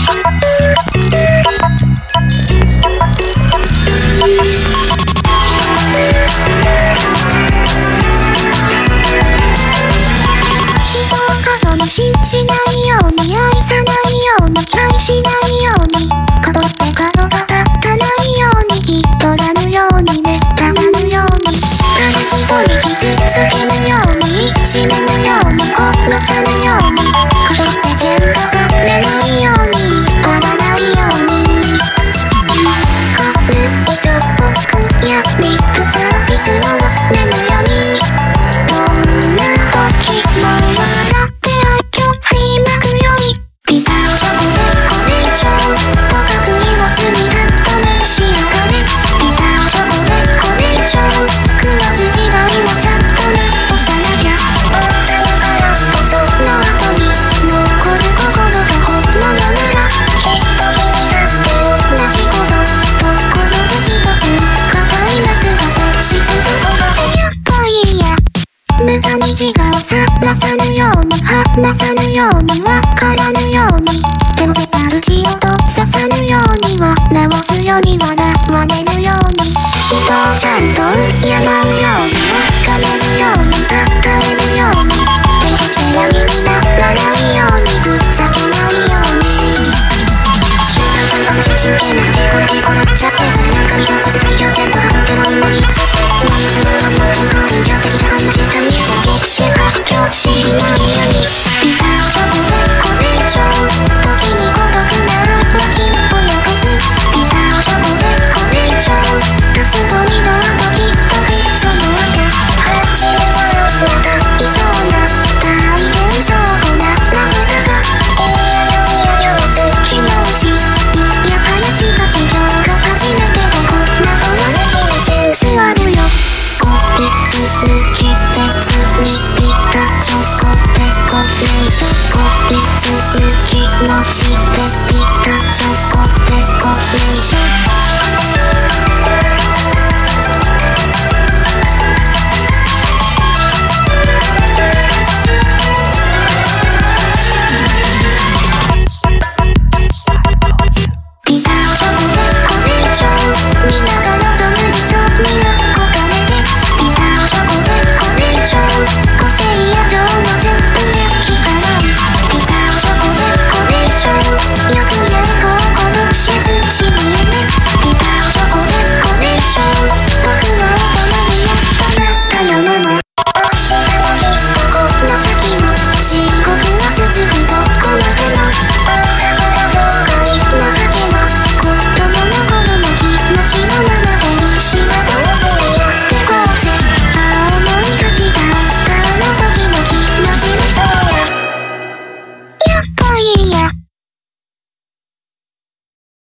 信じないように愛さないように愛しないように角って角が立たないようにひとらぬようにねたまぬように誰一人傷つけぬように死ぬように殺さぬように角って喧嘩がれないように割らないように軽いちょっと悔やみふさいつも忘れぬようにどんな時も笑って振りまくよりビターチョコでこれ以上とかくいを積み重ねしやがれビターチョコでこれ以上食わず以外はちゃんとなおさやきゃおさやからその後に残る心が本物ならきっと君だって同じことところで一つ抱えますが切実ところでやっぱりや無駄に自我をさらさぬように話さぬようにわからぬようにでも絶対口をとささぬようには直すより笑われるように人をちゃんと敬うように別れるように抱えるようにペイチェラにならないようにふざけないように集団さんとの真剣な手これでこらっちゃって誰なんかに共通最強全部省けろ今に走って何もするのも健康的じゃんな時間に激し発狂しないようにビターチョコでこれ以上時に孤独な脇をよこすビターチョコでこれ以上ガスと二度は時々その間始めはまだいそうな大変そうなラブだがいやよ気持ちいやはやしかし今日が初めてでこんなどなれてセンスあるよ恋続き別にビタチョコでこれ以上恋続きもしてビタ